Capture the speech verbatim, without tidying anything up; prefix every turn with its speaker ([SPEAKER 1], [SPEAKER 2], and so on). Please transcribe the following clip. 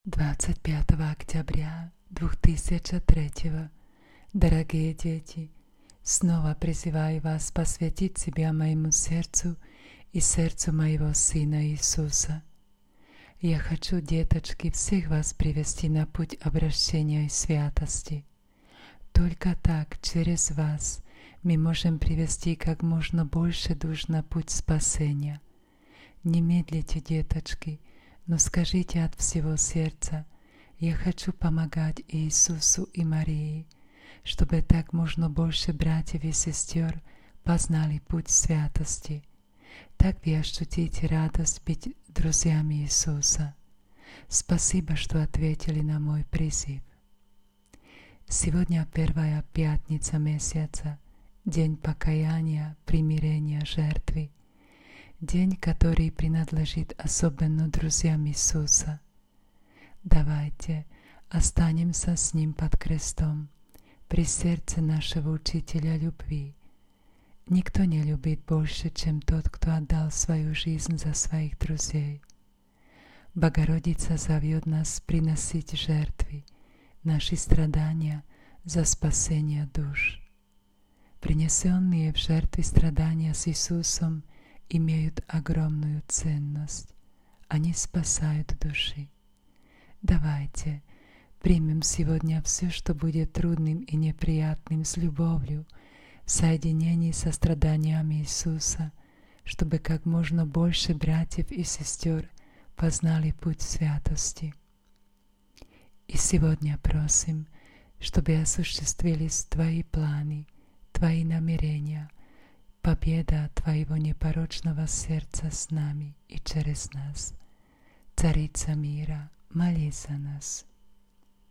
[SPEAKER 1] двадцать пятого октября две тысячи третьего. Дорогие дети, снова призываю вас посвятить себя моему сердцу и сердцу моего Сына Иисуса. Я хочу, деточки, всех вас привести на путь обращения и святости. Только так, через вас, мы можем привести как можно больше душ на путь спасения. Не медлите, деточки, но скажите от всего сердца: «Я хочу помогать Иисусу и Марии», чтобы так можно больше братьев и сестер познали путь святости. Так вы ощутите радость быть друзьями Иисуса. Спасибо, что ответили на мой призыв. Сегодня первая пятница месяца, день покаяния, примирения, жертвы. День, который принадлежит особенно друзьям Иисуса. Давайте останемся с Ним под крестом, при сердце нашего Учителя любви. Никто не любит больше, чем тот, кто отдал свою жизнь за своих друзей. Богородица зовет нас приносить жертвы, наши страдания за спасение душ. Принесенные в жертвы страдания с Иисусом имеют огромную ценность. Они спасают души. Давайте примем сегодня все, что будет трудным и неприятным, с любовью, в соединении со страданиями Иисуса, чтобы как можно больше братьев и сестер познали путь святости. И сегодня просим, чтобы осуществились Твои планы, Твои намерения, победа Твоего непорочного сердца с нами и через нас. Царица мира, молись за нас.